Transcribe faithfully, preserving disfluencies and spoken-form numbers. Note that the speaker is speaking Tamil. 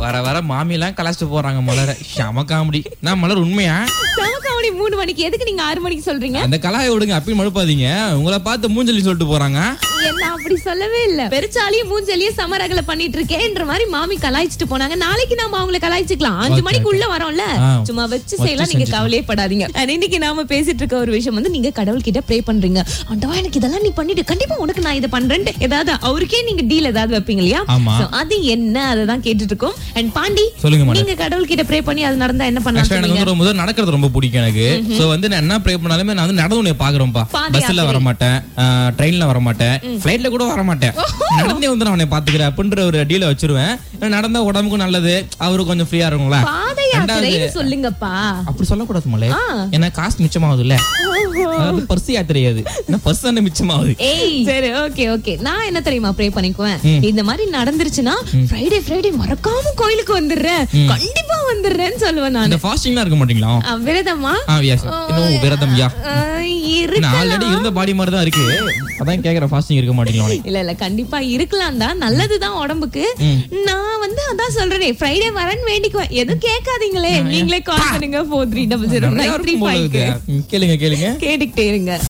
வர வர மாமி எல்லாம் கலாச்சிட்டு போறாங்க. மலர செம காமெடி. நான் மலர் உண்மையா செம காமெடி. மூணு மணிக்கு எதுக்கு நீங்க ஆறு மணிக்கு சொல்றீங்க? அந்த கலாயை விடுங்க, அப்பயும் மழுப்பாதீங்க. உங்களை பார்த்து மூஞ்சலி சொல்லிட்டு போறாங்க. என்ன அப்படி சொல்லவே இல்ல. பெருச்சாலியும் மூஞ்சலியும் சமரகல பண்ணிட்டு இருக்கேன்ற மாதிரி மாமி கலாய்ச்சிட்டு போனாங்க. நாளைக்கு நாம அவங்கள கலாய்ச்சிக்கலாம். அஞ்சு மணிக்கு உள்ள வரோம்ல, சும்மா வச்சு செய்யலாம். நீங்க கவலையே படாதீங்க. இன்னைக்கு நாம பேசிட்டு இருக்க ஒரு விஷயம் வந்து, நீங்க கடவுள் கிட்ட ப்ரே பண்றீங்க. ஆண்டவா எனக்கு இதெல்லாம் நீ பண்ணிட்டு கண்டிப்பா உனக்கு நான் இதை பண்றேன் ஏதாவது அவருக்கே நீங்க டீல் ஏதாவது வைப்பீங்க இல்லையா? அது என்ன அததான் கேட்டுட்டு இருக்கோம். அண்ட் பாண்டி, நீங்க கடவுள் கிட்ட ப்ரே பண்ணி அது நடந்தா என்ன பண்ணலாம்? எனக்கு ரொம்ப நடக்கிறது ரொம்ப பிடிக்கும் எனக்கு. சோ வந்து நான் என்ன ப்ரே பண்ணாலுமே நான் வந்து நடந்து உன்னை பாக்குறேன்ப்பா. பஸ்ல வர மாட்டேன், ட்ரெயின்ல வர மாட்டேன், ஃளைட்ல கூட வர மாட்டேன். நடந்தே வந்து நான் அவனை பாத்துக்கிறேன் அப்படின்ற ஒரு டீல வச்சிருவேன். நடந்தா உடம்புக்கும் நல்லது, அவரு கொஞ்சம் ஃப்ரீயா இருக்கும்ல. சொல்லுங்கப்பா. அப்படி சொல்லக்கூடாது மலை, ஏன்னா காசு மிச்சமாகுது இல்ல. அதாவது பர்ஸ் யாத்திரையாது, பர்ஸ் தானே மிச்சமாகுது. சரி, ஓகே ஓகே. நான் என்ன தெரியுமா ப்ரே பண்ணிக்குவேன், இந்த மாதிரி நடந்துருச்சுன்னா ஃப்ரைடே ஃப்ரைடே மறக்காம கோயிலுக்கு வந்துடுறேன், கண்டிப்பா வந்துடுறேன்னு சொல்லுவேன். நான் ஃபாஸ்டிங்லாம் இருக்க மாட்டீங்களா? விரதமா? இன்னும் விரதம் யா ஆல்ரெடி இருந்த பாடி மாதிரி தான் இருக்கு. அதான் கேக்குறேன், ஃபாஸ்டிங் இருக்க மாட்டீங்களா? இல்ல இல்ல, கண்டிப்பா இருக்கலாம் தான், நல்லதுதான் உடம்புக்கு. நான் வந்து அதான் சொல்றேன், ஃப்ரைடே வரேன்னு வேண்டிக்குவேன். எதுவும் கேட்காதீங்களே, நீங்களே கால் பண்ணுங்க. Four three double zero nine three five. கேளுங்க கேளுங்க கேட்டுக்கிட்டே இருங்க.